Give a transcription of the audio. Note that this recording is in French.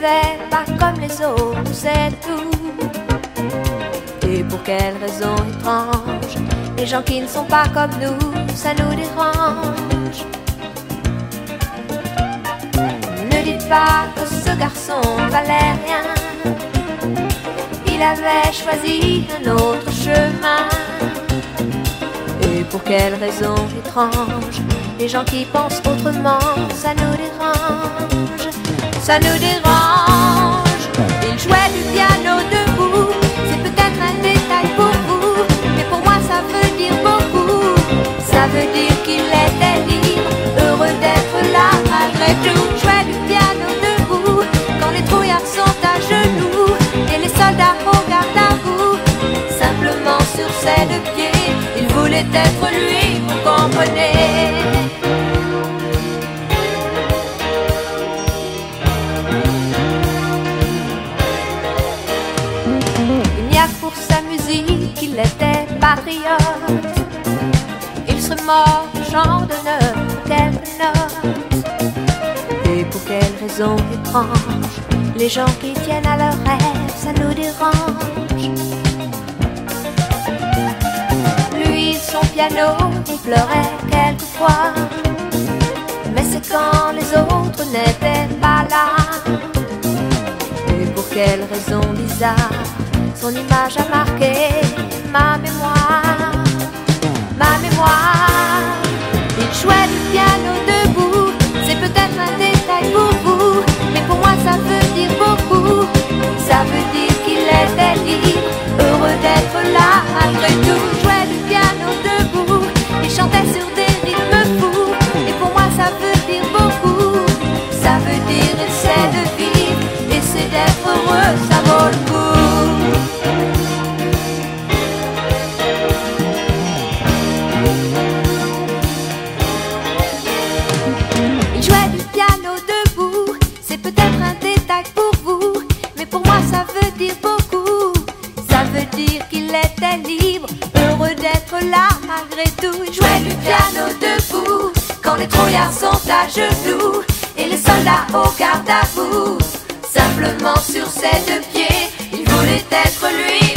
fait pas comme les autres, c'est tout. Et pour quelle raison étrange, les gens qui ne sont pas comme nous, ça nous dérange. Ne dites pas que ce garçon valait rien, il avait choisi un autre chemin. Et pour quelle raison étrange, les gens qui pensent autrement, ça nous dérange. Ça nous dérange. Il jouait du piano debout, c'est peut-être un détail pour vous, mais pour moi ça veut dire beaucoup. Ça veut dire qu'il était libre, heureux d'être là malgré tout. Jouait du piano debout, quand les trouillards sont à genoux et les soldats au garde à vous. Simplement sur ses deux pieds, il voulait être lui, vous comprenez. Pour sa musique, il était patriote. Il serait mort au champ d'honneur pour quelques notes. Et pour quelle raison étrange, les gens qui tiennent à leurs rêves, ça nous dérange. Lui, son piano, il pleurait quelquefois, mais c'est quand les autres n'étaient pas là. Et pour quelle raison bizarre, son image a marqué ma mémoire, ma mémoire. Il jouait du piano debout, c'est peut-être un détail pour vous, mais pour moi ça veut dire beaucoup. Ça veut dire qu'il était libre, heureux d'être là malgré tout. Il jouait du piano debout, il chantait sur des rythmes fous, et pour moi ça veut dire beaucoup. Ça veut dire essaie de vivre, essaie d'être heureux, ça vaut le coup. Il jouait du piano debout, c'est peut-être un détail pour vous, mais pour moi ça veut dire beaucoup. Ça veut dire qu'il était libre, heureux d'être là malgré tout. Il jouait du piano debout, quand les trouillards sont à genoux et les soldats au garde à vous. Simplement sur ses deux pieds, il voulait être lui.